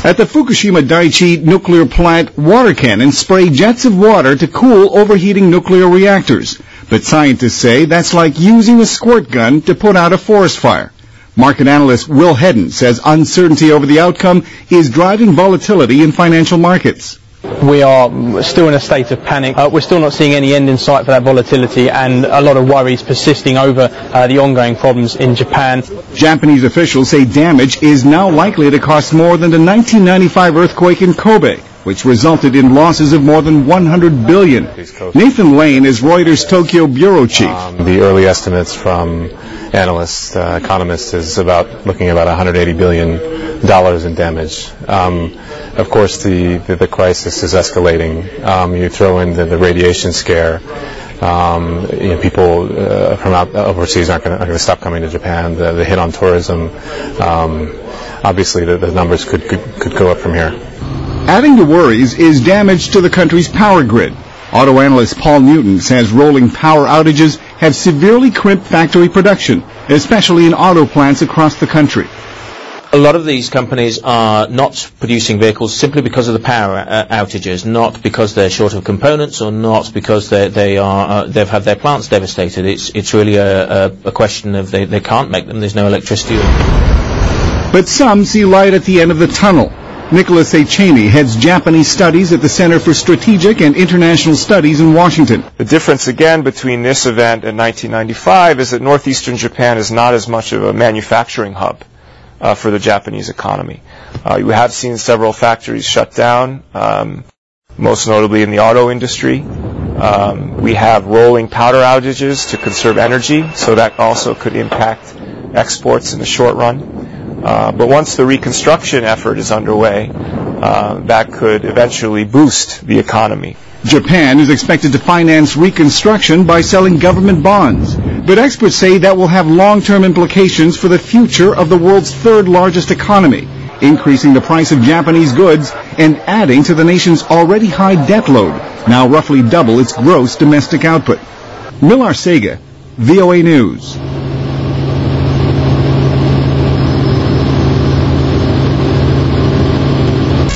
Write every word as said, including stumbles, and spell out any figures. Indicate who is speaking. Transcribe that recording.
Speaker 1: At the Fukushima Daiichi nuclear plant, water cannons spray jets of water to cool overheating nuclear reactors. But scientists say that's like using a squirt gun to put out a forest fire. Market analyst Will Hedden says uncertainty over the outcome is driving volatility in financial markets.
Speaker 2: We are still in a state of panic. Uh, we're still not seeing any end in sight for that volatility, and a lot of worries persisting over uh, the ongoing problems in Japan.
Speaker 1: Japanese officials say damage is now likely to cost more than the nineteen ninety-five earthquake in Kobe, which resulted in losses of more than one hundred billion dollars. Nathan Lane is Reuters' Tokyo bureau chief.
Speaker 3: Um, the early estimates from analysts, uh, economists, is about looking at about one hundred eighty billion dollars in damage. Um, of course, the, the, the crisis is escalating. Um, you throw in the, the radiation scare. Um, you know, people uh, from out, overseas aren't going to stop coming to Japan. The, the hit on tourism, um, obviously, the, the numbers could, could could go up from here.
Speaker 1: Adding to worries is damage to the country's power grid. Auto analyst Paul Newton says rolling power outages have severely crimped factory production, especially in auto plants across the country.
Speaker 4: A lot of these companies are not producing vehicles simply because of the power uh, outages, not because they're short of components or not because they, they are, uh, they've had their plants devastated. It's, it's really a, a, a question of they, they can't make them, there's no electricity.
Speaker 1: But some see light at the end of the tunnel. Nicholas A. Cheney heads Japanese studies at the Center for Strategic and International Studies in Washington.
Speaker 5: The difference, again, between this event and nineteen ninety-five is that northeastern Japan is not as much of a manufacturing hub uh, for the Japanese economy. Uh, you have seen several factories shut down, um, most notably in the auto industry. Um, we have rolling powder outages to conserve energy, so that also could impact exports in the short run. Uh, but once the reconstruction effort is underway, uh, that could eventually boost the economy.
Speaker 1: Japan is expected to finance reconstruction by selling government bonds. But experts say that will have long-term implications for the future of the world's third largest economy, increasing the price of Japanese goods and adding to the nation's already high debt load, now roughly double its gross domestic output. Millar Sega, V O A News.